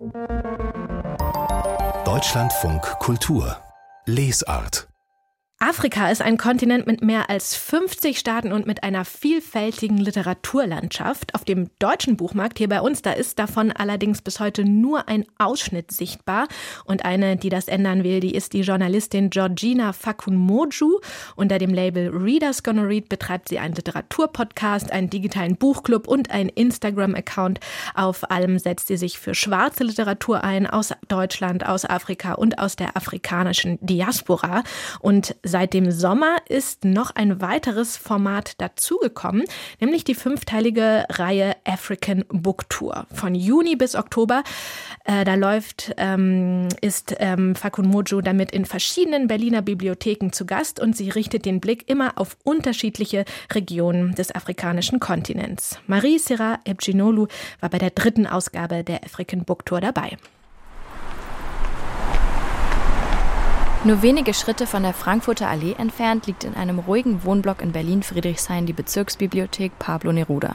Deutschlandfunk Kultur Lesart. Afrika ist ein Kontinent mit mehr als 50 Staaten und mit einer vielfältigen Literaturlandschaft. Auf dem deutschen Buchmarkt hier bei uns, da ist davon allerdings bis heute nur ein Ausschnitt sichtbar. Und eine, die das ändern will, die ist die Journalistin Georgina Fakunmoju. Unter dem Label Readers Gonna Read betreibt sie einen Literaturpodcast, einen digitalen Buchclub und einen Instagram-Account. Auf allem setzt sie sich für schwarze Literatur ein, aus Deutschland, aus Afrika und aus der afrikanischen Diaspora. Und seit dem Sommer ist noch ein weiteres Format dazugekommen, nämlich die 5-teilige Reihe African Book Tour. Von Juni bis Oktober, ist Fakunmoju damit in verschiedenen Berliner Bibliotheken zu Gast und sie richtet den Blick immer auf unterschiedliche Regionen des afrikanischen Kontinents. Marie Sera Ebcinolu war bei der 3. Ausgabe der African Book Tour dabei. Nur wenige Schritte von der Frankfurter Allee entfernt liegt in einem ruhigen Wohnblock in Berlin-Friedrichshain die Bezirksbibliothek Pablo Neruda.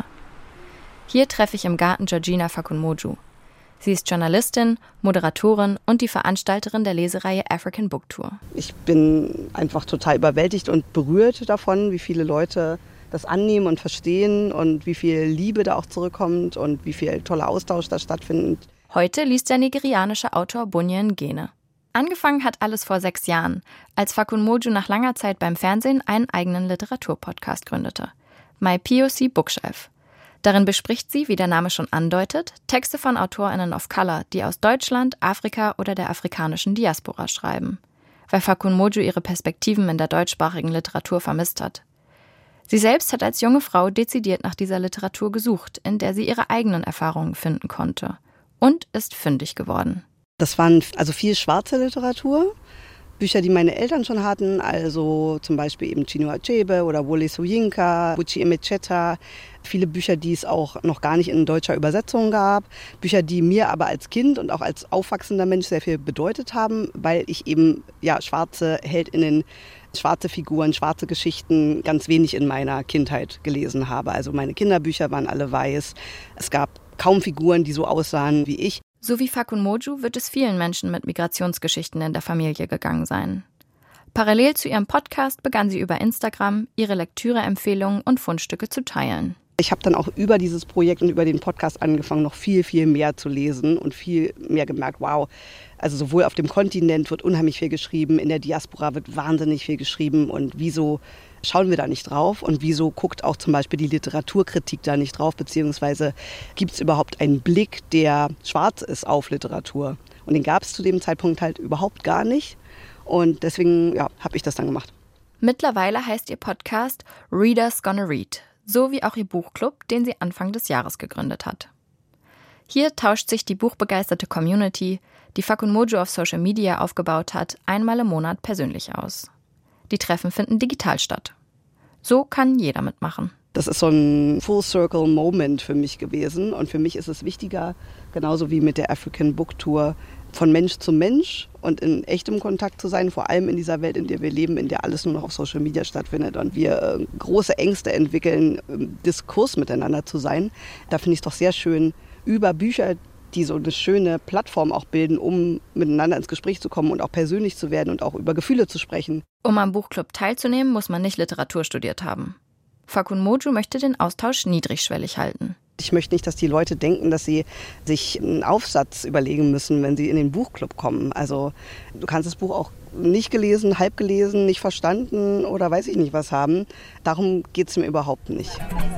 Hier treffe ich im Garten Georgina Fakunmoju. Sie ist Journalistin, Moderatorin und die Veranstalterin der Lesereihe African Book Tour. Ich bin einfach total überwältigt und berührt davon, wie viele Leute das annehmen und verstehen und wie viel Liebe da auch zurückkommt und wie viel toller Austausch da stattfindet. Heute liest der nigerianische Autor Bunyan Ngene. Angefangen hat alles vor 6 Jahren, als Fakunmoju nach langer Zeit beim Fernsehen einen eigenen Literaturpodcast gründete. My POC Bookshelf. Darin bespricht sie, wie der Name schon andeutet, Texte von AutorInnen of Color, die aus Deutschland, Afrika oder der afrikanischen Diaspora schreiben. Weil Fakunmoju ihre Perspektiven in der deutschsprachigen Literatur vermisst hat. Sie selbst hat als junge Frau dezidiert nach dieser Literatur gesucht, in der sie ihre eigenen Erfahrungen finden konnte. Und ist fündig geworden. Das waren also viel schwarze Literatur, Bücher, die meine Eltern schon hatten, also zum Beispiel eben Chinua Achebe oder Wole Soyinka, Buchi Emecheta, viele Bücher, die es auch noch gar nicht in deutscher Übersetzung gab, Bücher, die mir aber als Kind und auch als aufwachsender Mensch sehr viel bedeutet haben, weil ich eben schwarze HeldInnen, schwarze Figuren, schwarze Geschichten ganz wenig in meiner Kindheit gelesen habe. Also meine Kinderbücher waren alle weiß, es gab kaum Figuren, die so aussahen wie ich. So wie Fakunmoju wird es vielen Menschen mit Migrationsgeschichten in der Familie gegangen sein. Parallel zu ihrem Podcast begann sie über Instagram ihre Lektüreempfehlungen und Fundstücke zu teilen. Ich habe dann auch über dieses Projekt und über den Podcast angefangen, noch viel, viel mehr zu lesen und viel mehr gemerkt, wow, also sowohl auf dem Kontinent wird unheimlich viel geschrieben, in der Diaspora wird wahnsinnig viel geschrieben und wieso schauen wir da nicht drauf und wieso guckt auch zum Beispiel die Literaturkritik da nicht drauf, beziehungsweise gibt es überhaupt einen Blick, der schwarz ist auf Literatur. Und den gab es zu dem Zeitpunkt halt überhaupt gar nicht und deswegen habe ich das dann gemacht. Mittlerweile heißt ihr Podcast Readers Gonna Read, so wie auch ihr Buchclub, den sie Anfang des Jahres gegründet hat. Hier tauscht sich die buchbegeisterte Community, die Fakunmoju auf Social Media aufgebaut hat, einmal im Monat persönlich aus. Die Treffen finden digital statt. So kann jeder mitmachen. Das ist so ein Full-Circle-Moment für mich gewesen. Und für mich ist es wichtiger, genauso wie mit der African Book Tour, von Mensch zu Mensch und in echtem Kontakt zu sein, vor allem in dieser Welt, in der wir leben, in der alles nur noch auf Social Media stattfindet und wir große Ängste entwickeln, im Diskurs miteinander zu sein. Da finde ich es doch sehr schön, über Bücher, die so eine schöne Plattform auch bilden, um miteinander ins Gespräch zu kommen und auch persönlich zu werden und auch über Gefühle zu sprechen. Um am Buchclub teilzunehmen, muss man nicht Literatur studiert haben. Fakunmoju möchte den Austausch niedrigschwellig halten. Ich möchte nicht, dass die Leute denken, dass sie sich einen Aufsatz überlegen müssen, wenn sie in den Buchclub kommen. Also du kannst das Buch auch nicht gelesen, halb gelesen, nicht verstanden oder weiß ich nicht was haben. Darum geht es mir überhaupt nicht.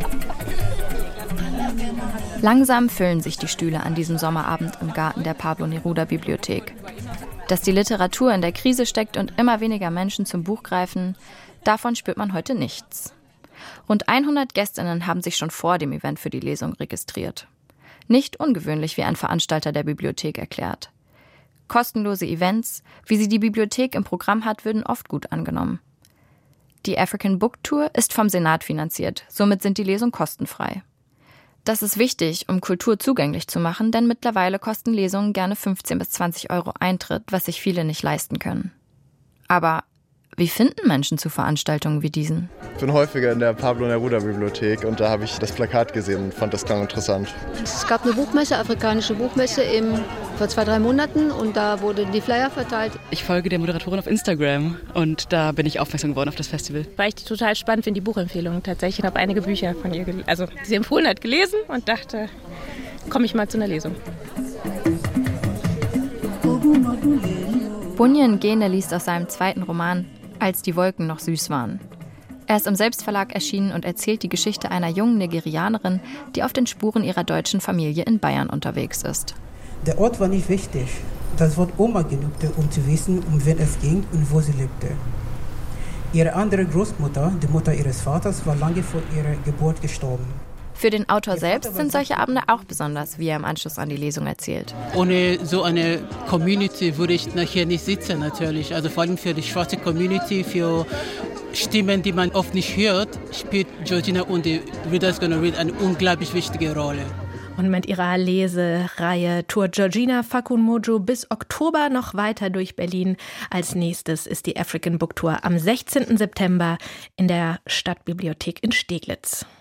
Langsam füllen sich die Stühle an diesem Sommerabend im Garten der Pablo Neruda Bibliothek. Dass die Literatur in der Krise steckt und immer weniger Menschen zum Buch greifen, davon spürt man heute nichts. Rund 100 GästInnen haben sich schon vor dem Event für die Lesung registriert. Nicht ungewöhnlich, wie ein Veranstalter der Bibliothek erklärt. Kostenlose Events, wie sie die Bibliothek im Programm hat, würden oft gut angenommen. Die African Book Tour ist vom Senat finanziert, somit sind die Lesungen kostenfrei. Das ist wichtig, um Kultur zugänglich zu machen, denn mittlerweile kosten Lesungen gerne 15 bis 20 Euro Eintritt, was sich viele nicht leisten können. Aber wie finden Menschen zu Veranstaltungen wie diesen? Ich bin häufiger in der Pablo Neruda Bibliothek und da habe ich das Plakat gesehen und fand das klang interessant. Es gab eine Buchmesse, afrikanische Buchmesse im vor 2-3 Monaten und da wurden die Flyer verteilt. Ich folge der Moderatorin auf Instagram und da bin ich aufmerksam geworden auf das Festival. Weil ich die total spannend finde, die Buchempfehlung tatsächlich. Ich habe einige Bücher von ihr, die sie empfohlen hat, gelesen und dachte, komme ich mal zu einer Lesung. Bunyan Gene liest aus seinem zweiten Roman »Als die Wolken noch süß waren«. Er ist im Selbstverlag erschienen und erzählt die Geschichte einer jungen Nigerianerin, die auf den Spuren ihrer deutschen Familie in Bayern unterwegs ist. Der Ort war nicht wichtig. Das Wort Oma genügte, um zu wissen, um wen es ging und wo sie lebte. Ihre andere Großmutter, die Mutter ihres Vaters, war lange vor ihrer Geburt gestorben. Für den Autor selbst sind solche Abende auch besonders, wie er im Anschluss an die Lesung erzählt. Ohne so eine Community würde ich nachher nicht sitzen natürlich. Also vor allem für die schwarze Community, für Stimmen, die man oft nicht hört, spielt Georgina und die Readers Gonna Read eine unglaublich wichtige Rolle. Und mit ihrer Lesereihe tourt Georgina Fakunmojo bis Oktober noch weiter durch Berlin. Als nächstes ist die African Book Tour am 16. September in der Stadtbibliothek in Steglitz.